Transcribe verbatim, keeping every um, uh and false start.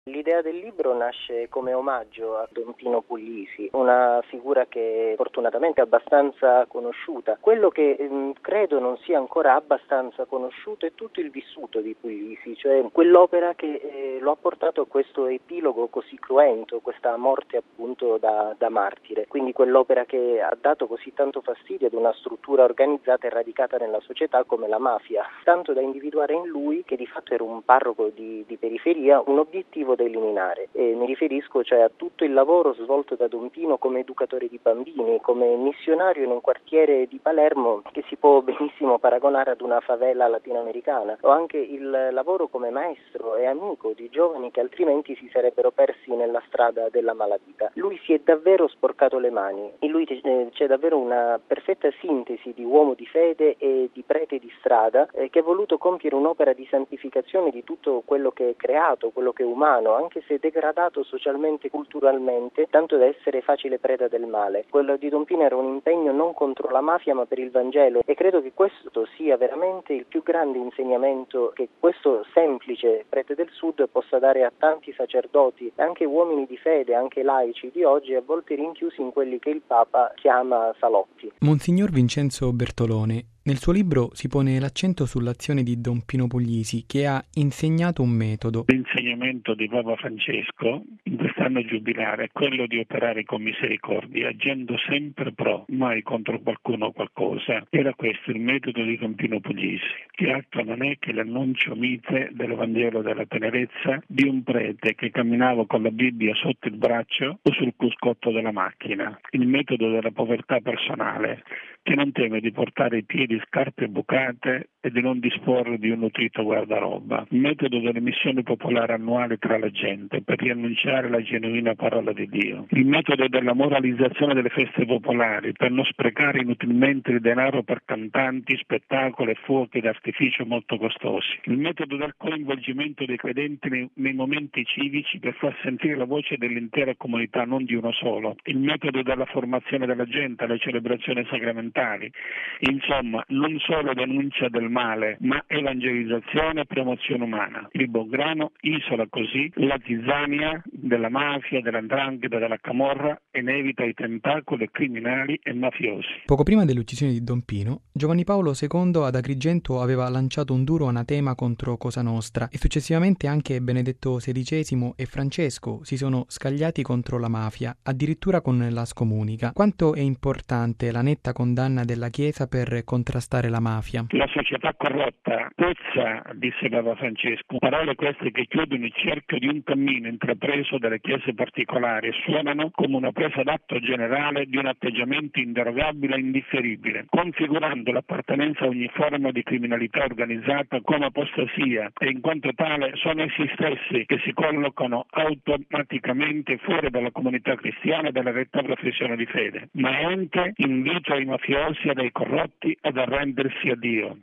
L'idea del libro nasce come omaggio a Don Pino Puglisi, una figura che fortunatamente è abbastanza conosciuta. Quello che ehm, credo non sia ancora abbastanza conosciuto è tutto il vissuto di Puglisi, cioè quell'opera che eh, lo ha portato a questo epilogo così cruento, questa morte appunto da, da martire. Quindi quell'opera che ha dato così tanto fastidio ad una struttura organizzata e radicata nella società come la mafia, tanto da individuare in lui, che di fatto era un parroco di, di periferia, un obiettivo da eliminare. E mi riferisco cioè a tutto il lavoro svolto da Don Pino come educatore di bambini, come missionario in un quartiere di Palermo che si può benissimo paragonare ad una favela latinoamericana, o anche il lavoro come maestro e amico di giovani che altrimenti si sarebbero persi nella strada della malavita. Lui si è davvero sporcato le mani, in lui c'è davvero una perfetta sintesi di uomo di fede e di prete di strada eh, che ha voluto compiere un'opera di santificazione di tutto quello che è creato, quello che è umano, anche se degradato socialmente e culturalmente, tanto da essere facile preda del male. Quello di Don Pino era un impegno non contro la mafia ma per il Vangelo, e credo che questo sia veramente il più grande insegnamento che questo semplice prete del Sud possa dare a tanti sacerdoti, anche uomini di fede, anche laici di oggi, a volte rinchiusi in quelli che il Papa chiama salotti. Monsignor Vincenzo Bertolone, nel suo libro si pone l'accento sull'azione di Don Pino Puglisi, che ha insegnato un metodo. L'insegnamento di Papa Francesco in quest'anno giubilare è quello di operare con misericordia, agendo sempre pro, mai contro qualcuno o qualcosa. Era questo il metodo di Don Pino Puglisi, che altro non è che l'annuncio mite dell'Evangelo della tenerezza di un prete che camminava con la Bibbia sotto il braccio o sul cruscotto della macchina. Il metodo della povertà personale, che non teme di portare i piedi scarpe bucate e di non disporre di un nutrito guardaroba. Il metodo delle missioni popolari annuali tra la gente per riannunciare la genuina parola di Dio. Il metodo della moralizzazione delle feste popolari per non sprecare inutilmente il denaro per cantanti, spettacoli e fuochi d'artificio molto costosi. Il metodo del coinvolgimento dei credenti nei, nei momenti civici per far sentire la voce dell'intera comunità, non di uno solo. Il metodo della formazione della gente alle celebrazioni sacramentali. Insomma, non solo denuncia del male, ma evangelizzazione e promozione umana. Il buon grano isola così la zizzania della mafia, della 'ndrangheta, della camorra e ne evita i tentacoli criminali e mafiosi. Poco prima dell'uccisione di Don Pino, Giovanni Paolo secondo ad Agrigento aveva lanciato un duro anatema contro Cosa Nostra e successivamente anche Benedetto sedicesimo e Francesco si sono scagliati contro la mafia, addirittura con la scomunica. Quanto è importante la netta condanna della Chiesa per contrastare la mafia? La società corrotta puzza, disse Papa Francesco, parole queste che chiudono il cerchio di un cammino intrapreso dalle chiese particolari e suonano come una presa d'atto generale di un atteggiamento inderogabile e indifferibile, configurando l'appartenenza a ogni forma di criminalità organizzata come apostasia, e in quanto tale sono essi stessi che si collocano automaticamente fuori dalla comunità cristiana e dalla retta professione di fede, ma è anche invito ai mafiosi e ai corrotti ad arrendersi a Dio.